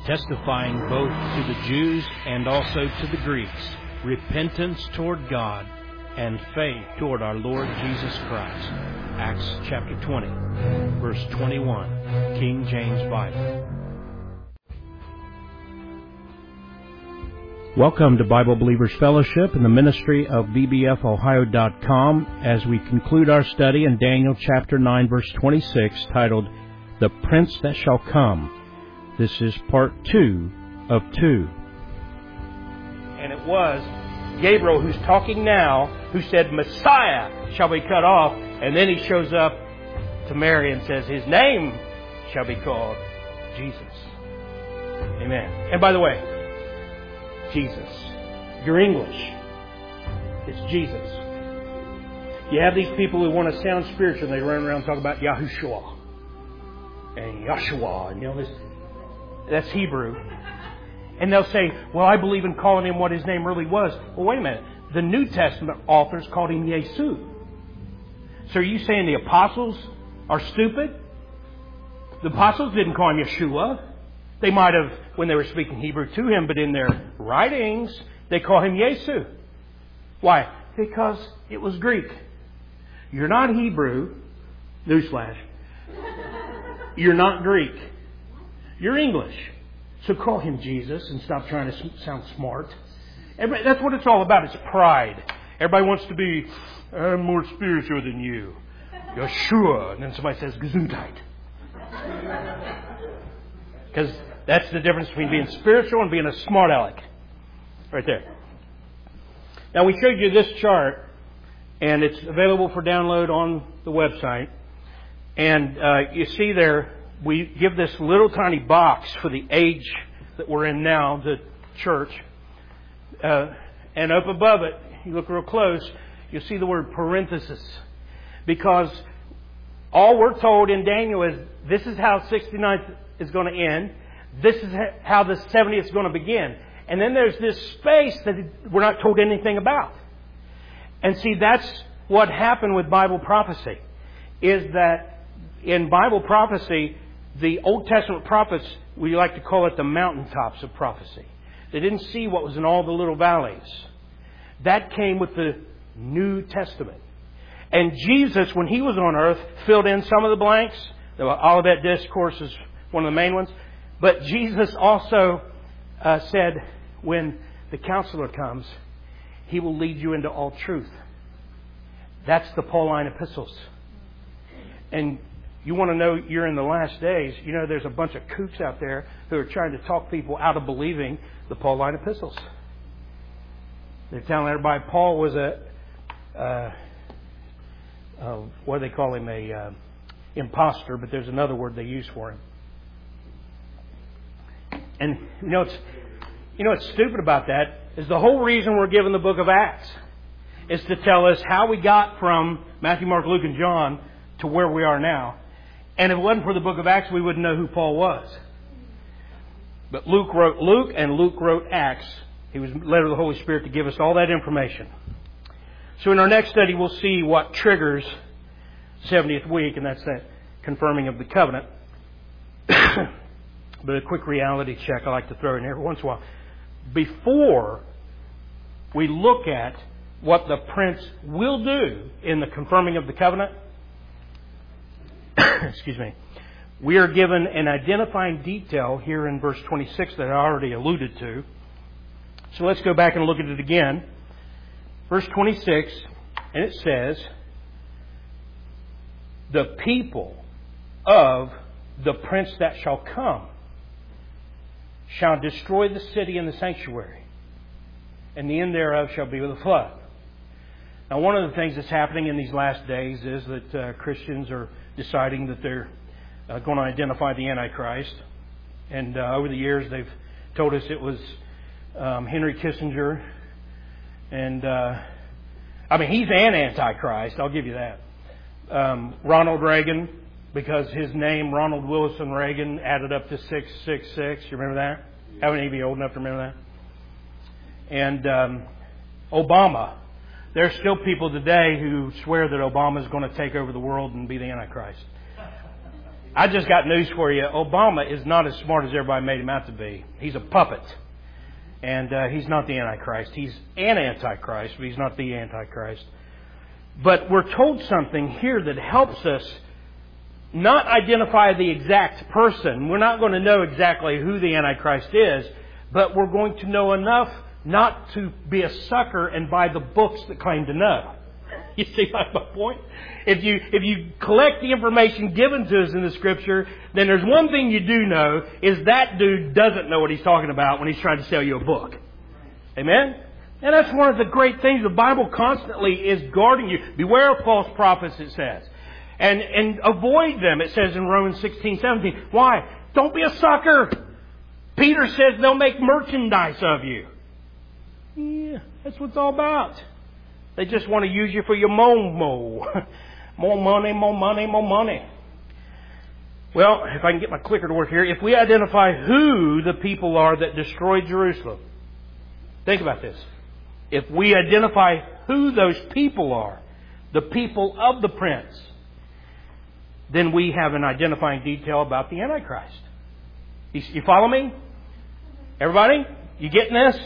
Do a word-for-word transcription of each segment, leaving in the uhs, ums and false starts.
testifying both to the Jews and also to the Greeks, repentance toward God and faith toward our Lord Jesus Christ. Acts chapter twenty, verse twenty-one, King James Bible. Welcome to Bible Believers Fellowship in the ministry of B B F Ohio dot com as we conclude our study in Daniel chapter nine, verse twenty-six, titled, The Prince That Shall Come. This is part two of two. And it was Gabriel, who's talking now, who said, Messiah shall be cut off. And then he shows up to Mary and says, His name shall be called Jesus. Amen. And by the way, Jesus. You're English. It's Jesus. You have these people who want to sound spiritual, and they run around and talk about Yahushua and Yahshua, and you know this. That's Hebrew. And they'll say, well, I believe in calling him what his name really was. Well, wait a minute. The New Testament authors called him Yesu. So are you saying the apostles are stupid? The apostles didn't call him Yeshua. They might have when they were speaking Hebrew to him, but in their writings, they call him Yesu. Why? Because it was Greek. You're not Hebrew. Newsflash. You're not Greek. You're English. So call him Jesus and stop trying to sound smart. Everybody, that's what it's all about. It's pride. Everybody wants to be, I'm more spiritual than you. Yeshua. And then somebody says, Gesundheit. Because that's the difference between being spiritual and being a smart aleck. Right there. Now we showed you this chart, and it's available for download on the website. And uh, you see there, we give this little tiny box for the age that we're in now, the church. Uh, and up above it, you look real close, you'll see the word parenthesis. Because all we're told in Daniel is this is how sixty-ninth is going to end. This is how the seventieth is going to begin. And then there's this space that we're not told anything about. And see, that's what happened with Bible prophecy. Is that in Bible prophecy, the Old Testament prophets, we like to call it the mountaintops of prophecy. They didn't see what was in all the little valleys. That came with the New Testament. And Jesus, when He was on earth, filled in some of the blanks. The Olivet Discourse is one of the main ones. But Jesus also uh, said, when the Counselor comes, He will lead you into all truth. That's the Pauline epistles. And you want to know you're in the last days, you know there's a bunch of kooks out there who are trying to talk people out of believing the Pauline epistles. They're telling everybody Paul was a, uh, uh, what do they call him, a uh, imposter, but there's another word they use for him. And you know, it's, you know what's stupid about that is the whole reason we're given the book of Acts is to tell us how we got from Matthew, Mark, Luke, and John to where we are now. And if it wasn't for the book of Acts, we wouldn't know who Paul was. But Luke wrote Luke, and Luke wrote Acts. He was led of the Holy Spirit to give us all that information. So in our next study, we'll see what triggers seventieth week, and that's that confirming of the covenant. But a quick reality check I like to throw in every once in a while. Before we look at what the Prince will do in the confirming of the covenant, excuse me, we are given an identifying detail here in verse twenty-six that I already alluded to. So let's go back and look at it again. Verse twenty-six, and it says, the people of the Prince that shall come shall destroy the city and the sanctuary, and the end thereof shall be with a flood. Now, one of the things that's happening in these last days is that uh, Christians are deciding that they're uh, going to identify the Antichrist. And uh, over the years, they've told us it was um, Henry Kissinger. And, uh, I mean, he's an Antichrist, I'll give you that. Um, Ronald Reagan, because his name, Ronald Wilson Reagan, added up to six six six. You remember that? Haven't any of you old enough to remember that? And um, Obama. There are still people today who swear that Obama is going to take over the world and be the Antichrist. I just got news for you. Obama is not as smart as everybody made him out to be. He's a puppet. And uh, he's not the Antichrist. He's an Antichrist, but he's not the Antichrist. But we're told something here that helps us not identify the exact person. We're not going to know exactly who the Antichrist is, but we're going to know enough not to be a sucker and buy the books that claim to know. You see my point? If you if you collect the information given to us in the Scripture, then there's one thing you do know, is that dude doesn't know what he's talking about when he's trying to sell you a book. Amen? And that's one of the great things. The Bible constantly is guarding you. Beware of false prophets, it says. And and avoid them, it says in Romans sixteen, seventeen. Why? Don't be a sucker. Peter says they'll make merchandise of you. Yeah, that's what it's all about. They just want to use you for your momo. More money, more money, more money. Well, if I can get my clicker to work here. If we identify who the people are that destroyed Jerusalem. Think about this. If we identify who those people are, the people of the prince, then we have an identifying detail about the Antichrist. You, you follow me? Everybody? You getting this?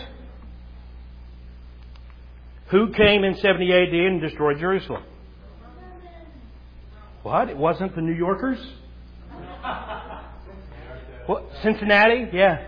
Who came in seventy A D and destroyed Jerusalem? What? It wasn't the New Yorkers? What? Cincinnati? Yeah.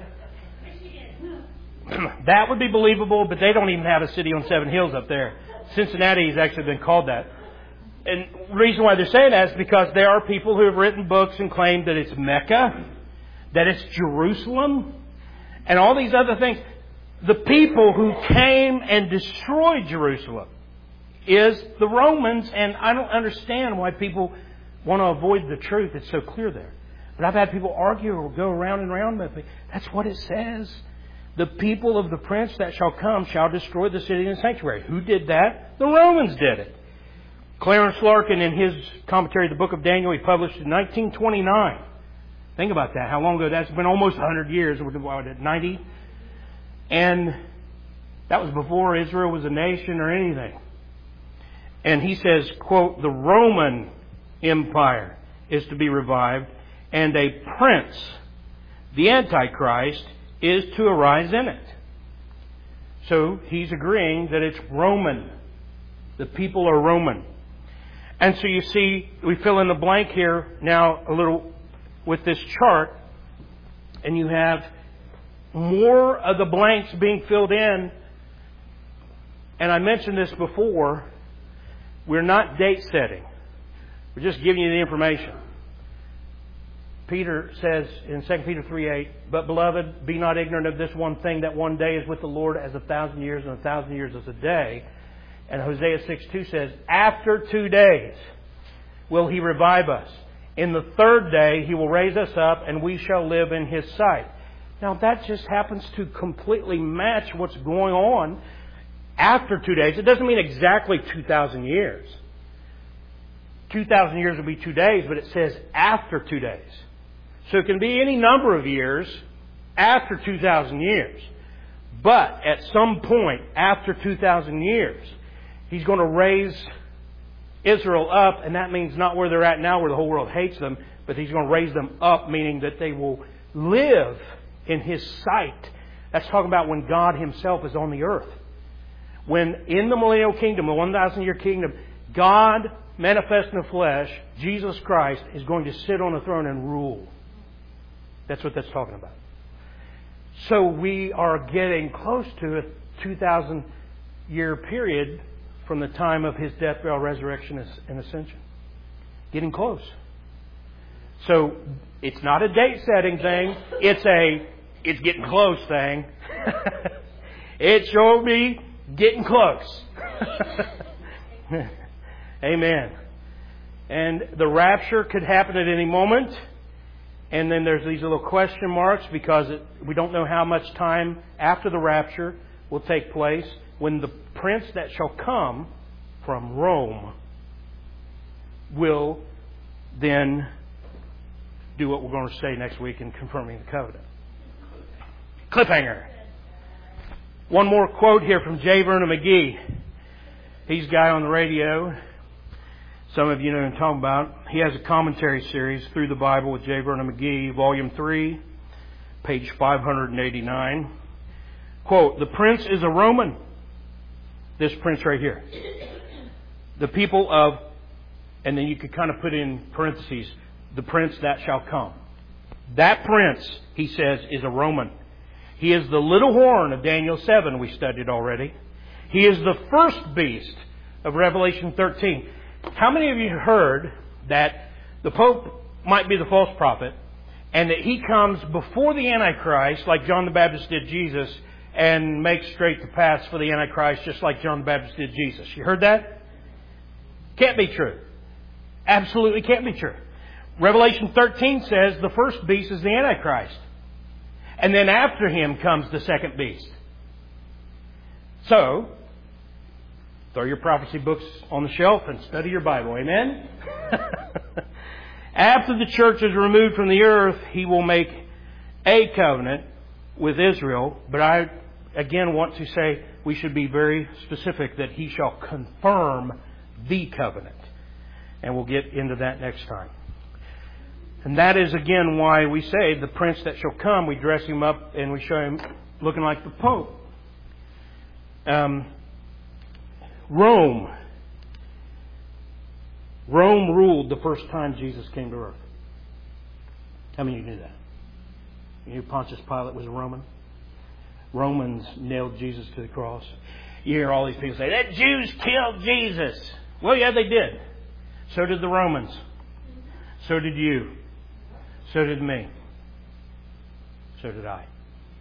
That would be believable, but they don't even have a city on seven hills up there. Cincinnati has actually been called that. And the reason why they're saying that is because there are people who have written books and claimed that it's Mecca, that it's Jerusalem, and all these other things. The people who came and destroyed Jerusalem is the Romans, and I don't understand why people want to avoid the truth. It's so clear there. But I've had people argue or go around and around with me. That's what it says. The people of the prince that shall come shall destroy the city and the sanctuary. Who did that? The Romans did it. Clarence Larkin, in his commentary, The Book of Daniel, he published in nineteen twenty-nine. Think about that. How long ago? That's been almost one hundred years. What, ninety? And that was before Israel was a nation or anything. And he says, quote, the Roman Empire is to be revived, and a prince, the Antichrist, is to arise in it. So he's agreeing that it's Roman. The people are Roman. And so you see, we fill in the blank here now a little with this chart, and you have more of the blanks being filled in. And I mentioned this before, we're not date setting. We're just giving you the information. Peter says in Second Peter three eight, but beloved, be not ignorant of this one thing, that one day is with the Lord as a thousand years, and a thousand years as a day. And Hosea six two says, after two days will He revive us. In the third day He will raise us up, and we shall live in His sight. Now that just happens to completely match what's going on after two days. It doesn't mean exactly two thousand years. two thousand years will be two days, but it says after two days. So it can be any number of years after two thousand years. But at some point after two thousand years, He's going to raise Israel up, and that means not where they're at now, where the whole world hates them, but He's going to raise them up, meaning that they will live in His sight. That's talking about when God Himself is on the earth. When in the millennial kingdom, the one thousand year kingdom, God manifest in the flesh, Jesus Christ, is going to sit on the throne and rule. That's what that's talking about. So we are getting close to a two thousand year period from the time of His death, burial, resurrection, and ascension. Getting close. So it's not a date setting thing. It's a it's getting close thing. It sure be getting close. Amen. And the rapture could happen at any moment. And then there's these little question marks because it, we don't know how much time after the rapture will take place when the prince that shall come from Rome will then do what we're going to say next week in confirming the covenant. Cliffhanger. One more quote here from J. Vernon McGee. He's a guy on the radio. Some of you know what I'm talking about. He has a commentary series through the Bible with J. Vernon McGee, Volume three, page five eighty-nine. Quote, "The prince is a Roman." This prince right here. The people of, and then you could kind of put in parentheses, the prince that shall come. That prince, he says, is a Roman. He is the little horn of Daniel seven we studied already. He is the first beast of Revelation thirteen. How many of you heard that the Pope might be the false prophet and that he comes before the Antichrist like John the Baptist did Jesus and makes straight the paths for the Antichrist just like John the Baptist did Jesus? You heard that? Can't be true. Absolutely can't be true. Revelation thirteen says the first beast is the Antichrist. And then after him comes the second beast. So, throw your prophecy books on the shelf and study your Bible. Amen? After the church is removed from the earth, he will make a covenant with Israel. But I, again, want to say we should be very specific that he shall confirm the covenant. And we'll get into that next time. And that is, again, why we say the prince that shall come, we dress him up and we show him looking like the Pope. Um, Rome. Rome ruled the first time Jesus came to earth. How many of you knew that? You knew Pontius Pilate was a Roman? Romans nailed Jesus to the cross. You hear all these people say, that Jews killed Jesus. Well, yeah, they did. So did the Romans. So did you. So did me. So did I.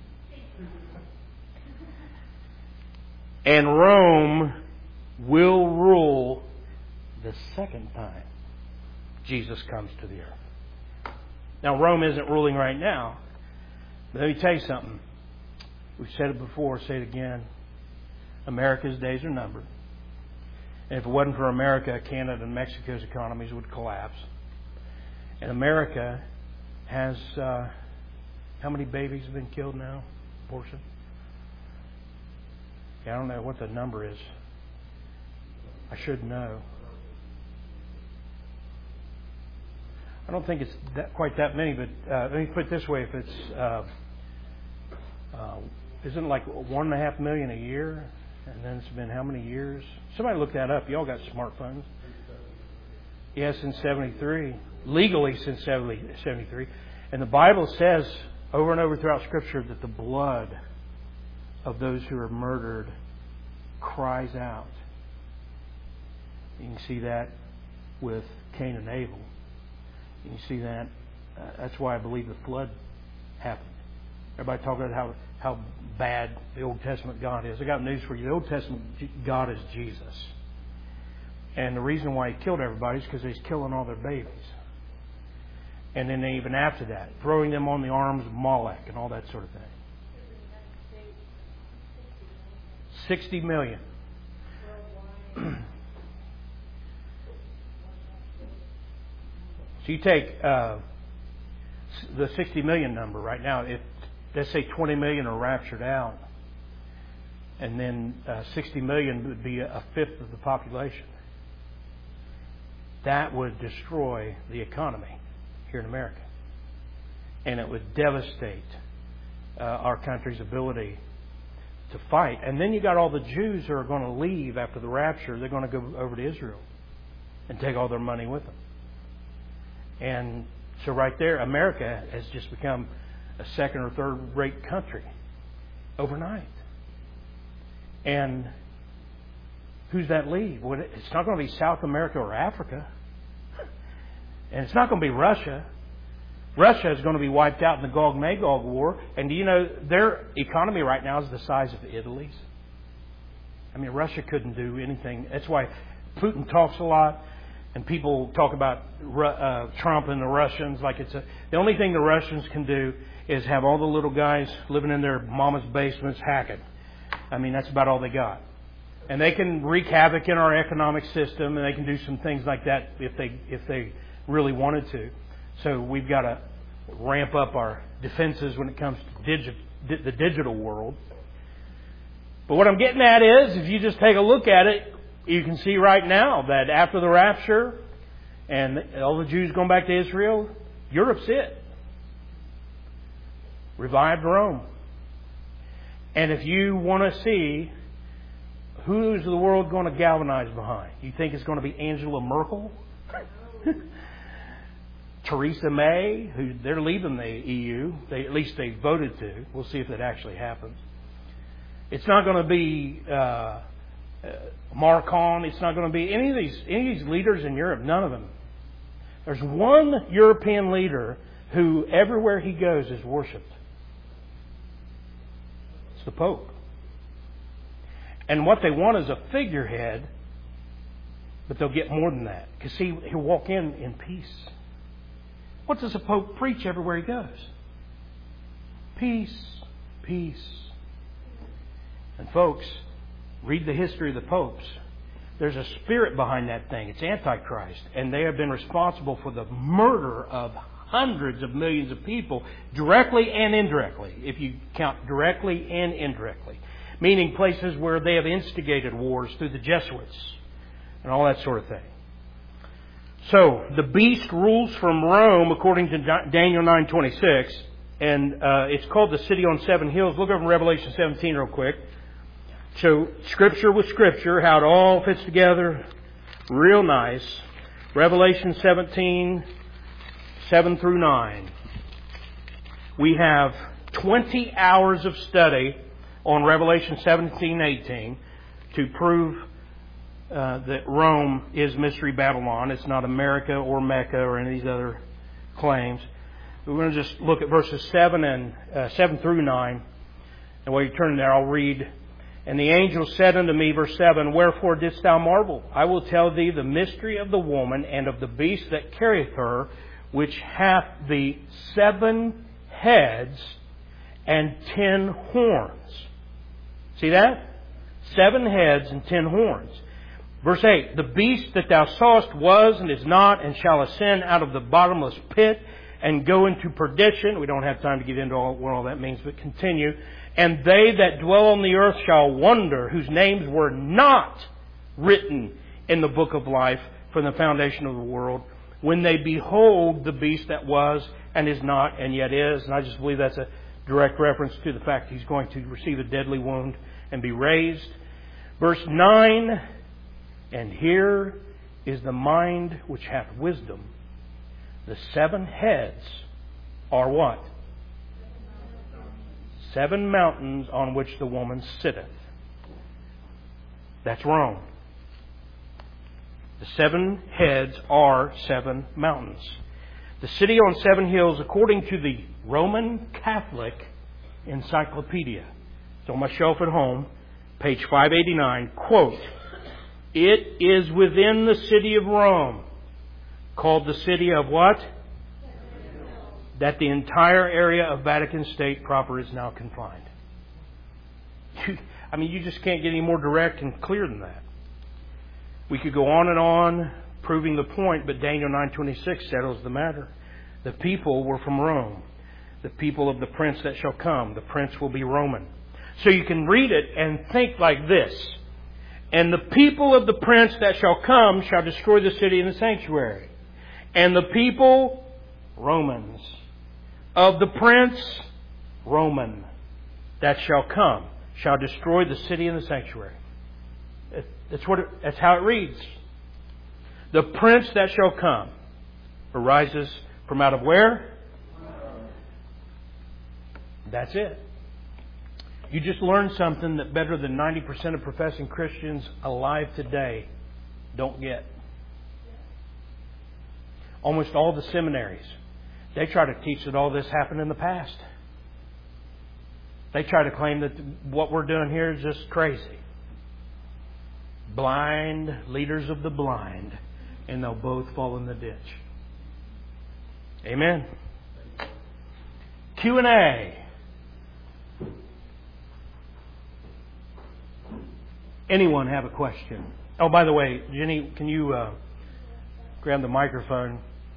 And Rome will rule the second time Jesus comes to the earth. Now, Rome isn't ruling right now. But let me tell you something. We've said it before, say it again. America's days are numbered. And if it wasn't for America, Canada and Mexico's economies would collapse. And America has, uh, how many babies have been killed now? Portion? Yeah, I don't know what the number is. I should know. I don't think it's that, quite that many, but uh, let me put it this way. If it's, uh, uh, isn't it like one and a half million a year? And then it's been how many years? Somebody look that up. Y'all got smartphones. Yeah, since seventy-three. Legally since seventy-three. And the Bible says over and over throughout Scripture that the blood of those who are murdered cries out. You can see that with Cain and Abel. You can see that. Uh, that's why I believe the flood happened. Everybody talking about how, how bad the Old Testament God is. I got news for you. The Old Testament God is Jesus. And the reason why He killed everybody is because He's killing all their babies. And then even after that, throwing them on the arms of Molech and all that sort of thing. Sixty million. So you take uh, the sixty million number right now. If let's say twenty million are raptured out, and then uh, sixty million would be a fifth of the population. That would destroy the economy here in America, and it would devastate uh, our country's ability to fight. And then you got all the Jews who are going to leave after the rapture. They're going to go over to Israel and take all their money with them. And so right there, America has just become a second or third rate country overnight. And who's that leave? Well, it's not going to be South America or Africa. And it's not going to be Russia. Russia is going to be wiped out in the Gog-Magog war. And do you know their economy right now is the size of Italy's? I mean, Russia couldn't do anything. That's why Putin talks a lot. And people talk about uh, Trump and the Russians like it's a... The only thing the Russians can do is have all the little guys living in their mama's basements hacking. I mean, that's about all they got. And they can wreak havoc in our economic system, and they can do some things like that if they if they really wanted to. So we've got to ramp up our defenses when it comes to digi- the digital world. But what I'm getting at is, if you just take a look at it, You can see right now that after the rapture and all the Jews going back to Israel, Europe's it. Revived Rome. And if you want to see who's the world going to galvanize behind, you think it's going to be Angela Merkel? Theresa May, who they're leaving the E U. They, at least they voted to. We'll see if that actually happens. It's not going to be uh, uh, Macron. It's not going to be any of these any of these leaders in Europe. None of them. There's one European leader who everywhere he goes is worshipped. It's the Pope. And what they want is a figurehead, but they'll get more than that. Because see, he'll walk in in peace. What does the Pope preach everywhere he goes? Peace, peace. And folks, read the history of the popes. There's a spirit behind that thing. It's Antichrist. And they have been responsible for the murder of hundreds of millions of people, directly and indirectly, if you count directly and indirectly. Meaning places where they have instigated wars through the Jesuits and all that sort of thing. So, the beast rules from Rome according to Daniel nine twenty-six. And uh, it's called the City on Seven Hills. Look over in Revelation seventeen real quick. So, Scripture with Scripture, how it all fits together. Real nice. Revelation seventeen, seven through nine. We have twenty hours of study on Revelation seventeen, eighteen to prove uh, that Rome is Mystery Babylon. It's not America or Mecca or any of these other claims. We're going to just look at verses seven and uh, seven through nine. And while you turn there, I'll read. And the angel said unto me, verse seven, Wherefore didst thou marvel? I will tell thee the mystery of the woman and of the beast that carrieth her, which hath the seven heads and ten horns. See that? Seven heads and ten horns. Verse eight, The beast that thou sawest was and is not, and shall ascend out of the bottomless pit and go into perdition. We don't have time to get into all, what all that means, but continue. And they that dwell on the earth shall wonder, whose names were not written in the book of life from the foundation of the world, when they behold the beast that was and is not and yet is. And I just believe that's a direct reference to the fact he's going to receive a deadly wound and be raised. Verse nine, And here is the mind which hath wisdom. The seven heads are what? Seven mountains on which the woman sitteth. That's Rome. The seven heads are seven mountains. The city on seven hills, according to the Roman Catholic Encyclopedia. It's on my shelf at home, page five eighty-nine, quote, It is within the city of Rome, called the city of what? That the entire area of Vatican State proper is now confined. I mean, you just can't get any more direct and clear than that. We could go on and on proving the point, but Daniel nine twenty-six settles the matter. The people were from Rome. The people of the prince that shall come. The prince will be Roman. So you can read it and think like this. And the people of the prince that shall come shall destroy the city and the sanctuary. And the people, Romans, of the prince, Roman, that shall come, shall destroy the city and the sanctuary. That's what it, that's how it reads. The prince that shall come arises from out of where? That's it. You just learned something that better than ninety percent of professing Christians alive today don't get. Almost all the seminaries, they try to teach that all this happened in the past. They try to claim that what we're doing here is just crazy. Blind leaders of the blind, and they'll both fall in the ditch. Amen. Q and A. Anyone have a question? Oh, by the way, Jenny, can you uh, grab the microphone?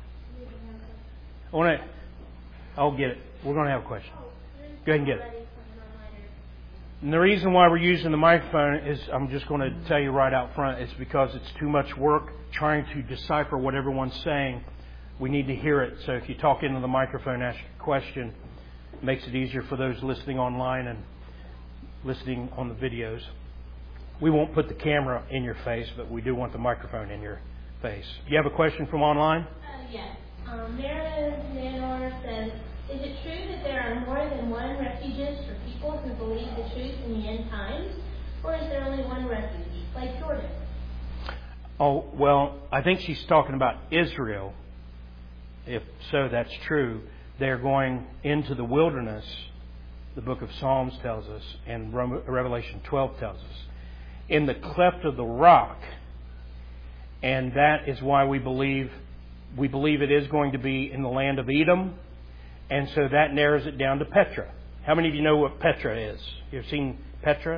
I want to. I'll get it. We're going to have a question. Go ahead and get it. And the reason why we're using the microphone is, I'm just going to tell you right out front, it's because it's too much work trying to decipher what everyone's saying. We need to hear it. So if you talk into the microphone, ask a question, it makes it easier for those listening online and listening on the videos. We won't put the camera in your face, but we do want the microphone in your face. Do you have a question from online? Uh, yes. Um, Meredith Nanor says, is it true that there are more than one refuges for people who believe the truth in the end times? Or is there only one refuge, like Jordan? Oh, well, I think she's talking about Israel. If so, that's true. They're going into the wilderness, the book of Psalms tells us, and Revelation twelve tells us, in the cleft of the rock. And that is why we believe we believe it is going to be in the land of Edom. And so that narrows it down to Petra. How many of you know what Petra is? You've seen Petra?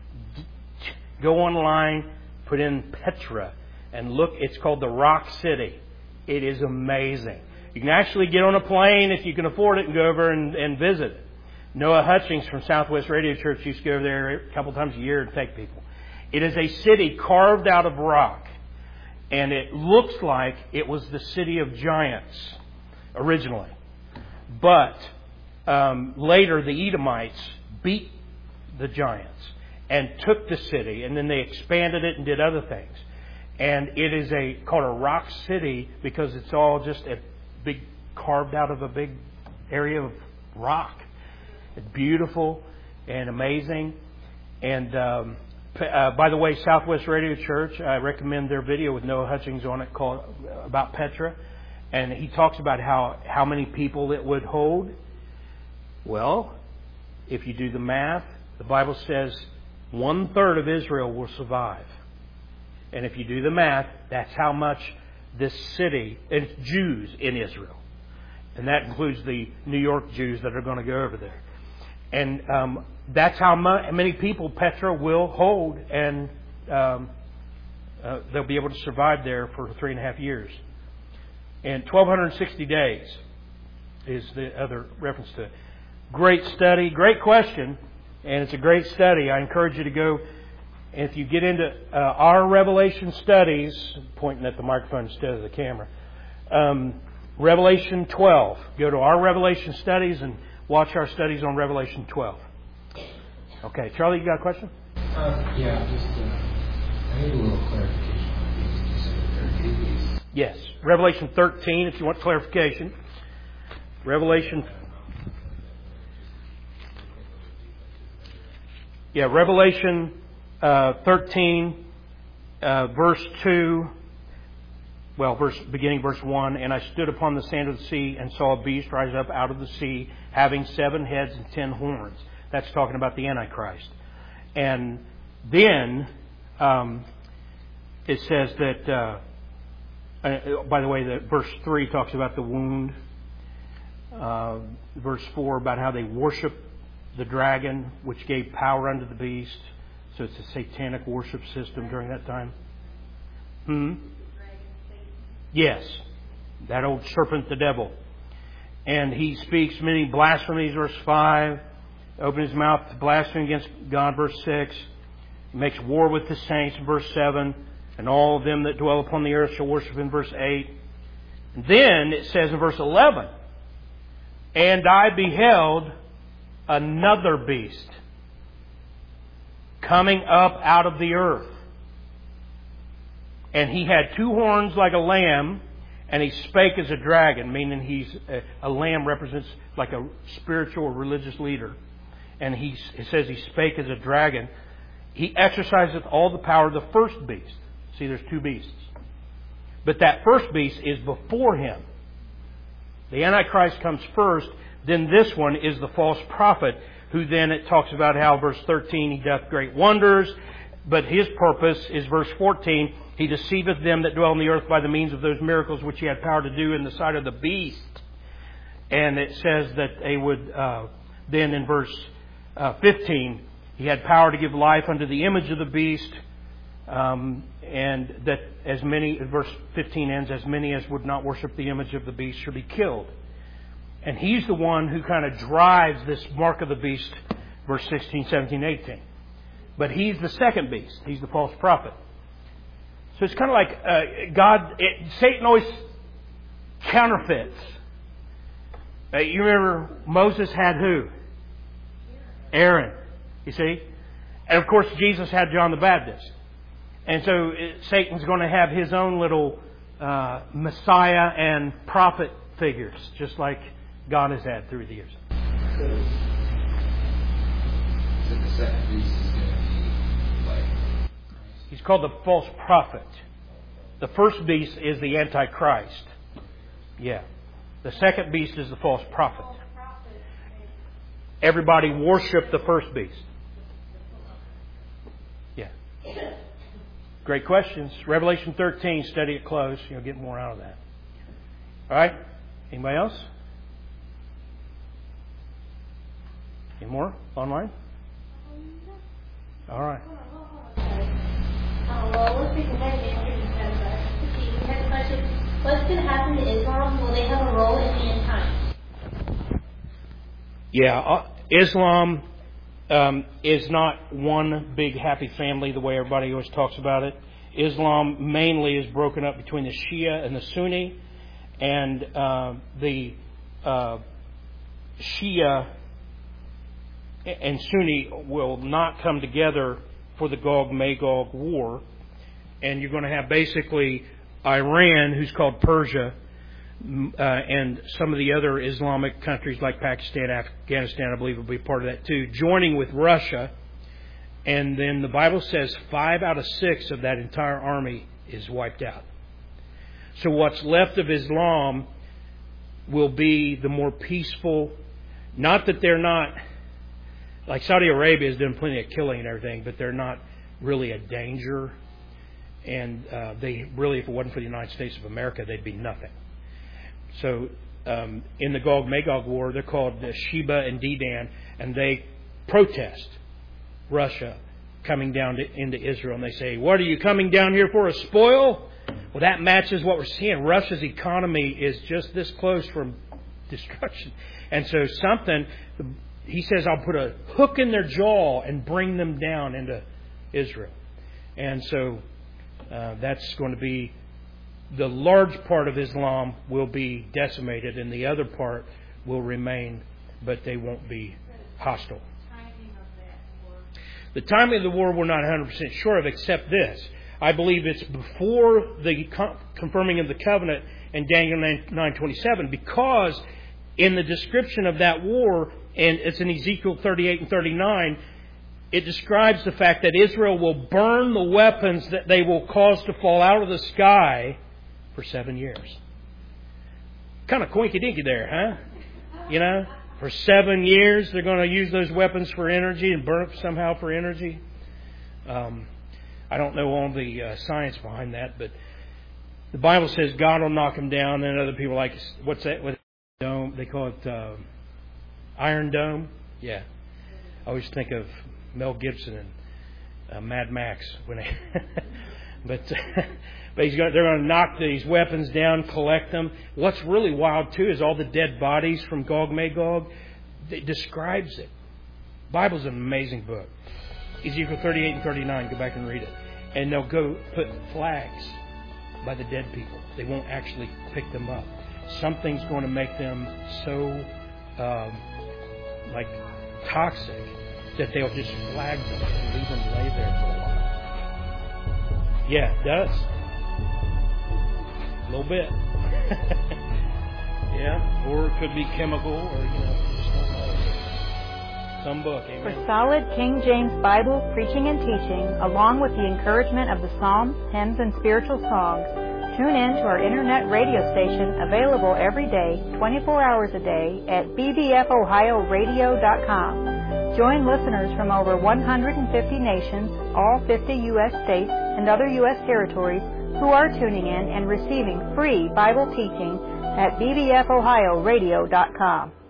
Go online, put in Petra, and look. It's called the Rock City. It is amazing. You can actually get on a plane if you can afford it and go over and, and visit it. Noah Hutchings from Southwest Radio Church used to go over there a couple times a year to take people. It is a city carved out of rock. And it looks like it was the city of giants originally. But um, later the Edomites beat the giants and took the city. And then they expanded it and did other things. And it is a called a rock city because it's all just a big carved out of a big area of rock. It's beautiful and amazing. And um, uh, by the way, Southwest Radio Church, I recommend their video with Noah Hutchings on it called about Petra. And he talks about how, how many people it would hold. Well, if you do the math, the Bible says one third of Israel will survive. And if you do the math, that's how much this city, it's Jews in Israel. And that includes the New York Jews that are going to go over there. And um, that's how many people Petra will hold, and um, uh, they'll be able to survive there for three and a half years. And twelve sixty days is the other reference to it. Great study, great question, and it's a great study. I encourage you to go. And if you get into uh, our Revelation studies, pointing at the microphone instead of the camera, um, Revelation twelve. Go to our Revelation studies and watch our studies on Revelation twelve. Okay, Charlie, you got a question? Uh, yeah, just uh, I need a little clarification on these. So there are two beasts. Yes, Revelation thirteen. If you want clarification, Revelation. Yeah, Revelation. Uh, thirteen, uh, verse two, well, verse beginning verse one, and I stood upon the sand of the sea and saw a beast rise up out of the sea, having seven heads and ten horns. That's talking about the Antichrist. And then um, it says that, uh, uh, by the way, that verse three talks about the wound. Uh, verse four about how they worship the dragon, which gave power unto the beast. So it's a satanic worship system during that time. Hmm? Yes. That old serpent, the devil. And he speaks many blasphemies, verse five. Opens his mouth to blaspheme against God, verse six. He makes war with the saints, verse seven. And all of them that dwell upon the earth shall worship in verse eight. And then it says in verse eleven, and I beheld another beast coming up out of the earth. And he had two horns like a lamb, and he spake as a dragon, meaning he's a, a lamb represents like a spiritual or religious leader. And he it says he spake as a dragon. He exerciseth all the power of the first beast. See, there's two beasts. But that first beast is before him. The Antichrist comes first, then this one is the false prophet, who then it talks about how, verse thirteen, he doth great wonders, but his purpose is verse fourteen, he deceiveth them that dwell on the earth by the means of those miracles which he had power to do in the sight of the beast. And it says that they would, uh, then in verse uh, fifteen, he had power to give life unto the image of the beast, um, and that as many, verse fifteen ends, as many as would not worship the image of the beast should be killed. And he's the one who kind of drives this mark of the beast verse sixteen, seventeen, eighteen. But he's the second beast. He's the false prophet. So it's kind of like uh, God, it, Satan always counterfeits. Uh, you remember Moses had who? Aaron. You see? And of course Jesus had John the Baptist. And so it, Satan's going to have his own little uh, Messiah and prophet figures, just like God has had through the years. So, so the second beast is going to be like Christ? He's called the false prophet. The first beast is the Antichrist. Yeah. The second beast is the false prophet. Everybody worship the first beast. Yeah. Great questions. Revelation thirteen, study it close. You'll get more out of that. All right. Anybody else? Any more online? All right. Uh, well, let's see. We had to answer these kind of questions. Let's see. We had a question. What's going to happen to Islam? Will they have a role in the end times? Yeah. Uh, Islam um, is not one big happy family the way everybody always talks about it. Islam mainly is broken up between the Shia and the Sunni, and uh, the uh, Shia and Sunni will not come together for the Gog-Magog war, and you're going to have basically Iran, who's called Persia, uh, and some of the other Islamic countries like Pakistan, Afghanistan, I believe will be part of that too, joining with Russia. And then the Bible says five out of six of that entire army is wiped out. So what's left of Islam will be the more peaceful. Not that they're not, like Saudi Arabia has done plenty of killing and everything, but they're not really a danger. And uh, they really, if it wasn't for the United States of America, they'd be nothing. So um, in the Gog-Magog war, they're called the Sheba and Dedan, and they protest Russia coming down to, into Israel. And they say, what are you coming down here for, a spoil? Well, that matches what we're seeing. Russia's economy is just this close from destruction. And so something, he says, I'll put a hook in their jaw and bring them down into Israel. And so uh, that's going to be, the large part of Islam will be decimated and the other part will remain, but they won't be hostile. The timing of the war we're not one hundred percent sure of, except this. I believe it's before the confirming of the covenant in Daniel nine twenty-seven, because in the description of that war, and it's in Ezekiel thirty-eight and thirty-nine, it describes the fact that Israel will burn the weapons that they will cause to fall out of the sky for seven years. Kind of quinky-dinky there, huh? You know? For seven years, they're going to use those weapons for energy and burn them somehow for energy. Um, I don't know all the uh, science behind that, but the Bible says God will knock them down. And other people like, what's that? What dome? They call it uh, Iron Dome. Yeah, I always think of Mel Gibson and uh, Mad Max when they. but but he's going. They're going to knock these weapons down, collect them. What's really wild too is all the dead bodies from Gog-Magog. It describes it. The Bible's an amazing book. Ezekiel thirty-eight and thirty-nine. Go back and read it. And they'll go put flags by the dead people. They won't actually pick them up. Something's going to make them so um, like toxic that they'll just flag them and leave them lay there for a while. Yeah, it does. A little bit. Yeah, or it could be chemical, or you know, just don't know. Some book. Amen. For solid King James Bible preaching and teaching, along with the encouragement of the Psalms, hymns, and spiritual songs, tune in to our internet radio station, available every day, twenty-four hours a day, at b b f ohio radio dot com. Join listeners from over one hundred fifty nations, all fifty U S states, and other U S territories who are tuning in and receiving free Bible teaching at b b f ohio radio dot com.